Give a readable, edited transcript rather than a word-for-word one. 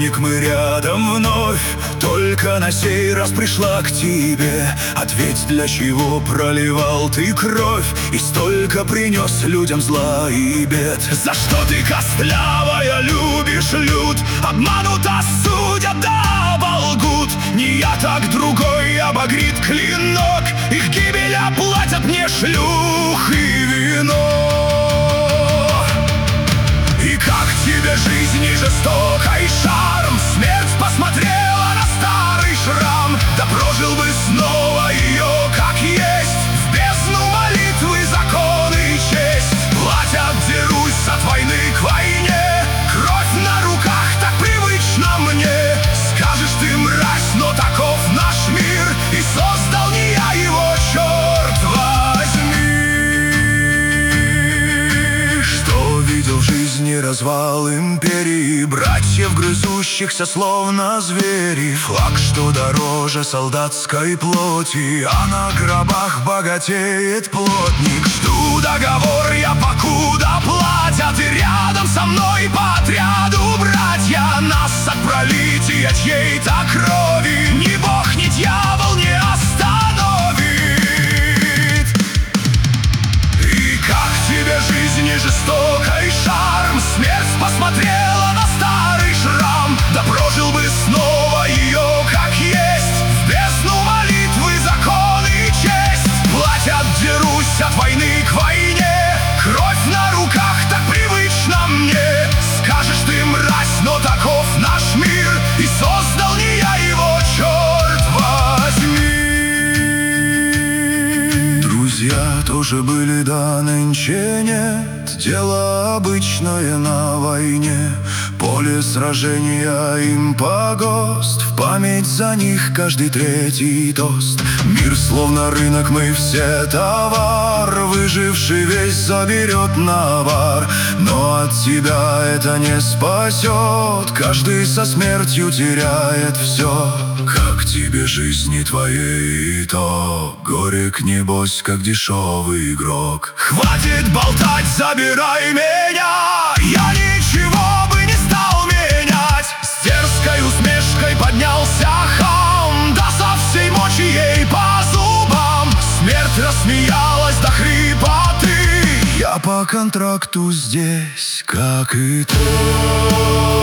миг мы рядом вновь. Только на сей раз пришла к тебе. Ответь, для чего проливал ты кровь и столько принес людям зла и бед? За что ты, костлявая, любишь люд? Обманут, осудят, да оболгут. Не я, так другой обогрит клинок. Их гибель оплатят мне шлюх и вино. И как тебе жизнь и жестокой шарм? Смерть посмотрела на старый шрам. Да прожил бы снова ее, как есть, в бездну молитвы, законы и честь. Платят, дерусь от войны к войне. Кровь на руках так привычна мне. Скажешь ты, мразь, но таков наш мир, и создал не я его, черт возьми. Что видел в жизни развал империи, братьев, грызущихся словно звери. Флаг, что дороже солдатской плоти, а на гробах богатеет плотник. Жду договор я, покуда платят, и рядом со мной по отряду братья. Нас от пролития чьей-то крови ни бог, ни дьявол не остановит. И как тебе жизнь и жестокой шарм? Смерть посмотрела на старый шрам. Да прожил бы снова ее, как есть, в бездну молитвы, законы и честь. Платят, дерусь от войны к войне. Кровь на руках так привычна мне. Скажешь ты, мразь, но таков наш мир, и создал не я его, черт возьми. Друзья тоже были, да нынче нет. Дело обычное на войне. Поле сражения им погост. В память за них каждый третий тост. Мир словно рынок, мы все товар. Выживший весь заберет навар. Но от тебя это не спасет. Каждый со смертью теряет все. Как тебе жизни твоей, то горек небось, как дешевый игрок. Хватит болтать, забирай меня. Я ничего бы не стал менять. С дерзкой усмешкой поднялся хам. Да со всей мочи ей по зубам. Смерть рассмеялась до хрипоты. Я по контракту здесь, как и ты.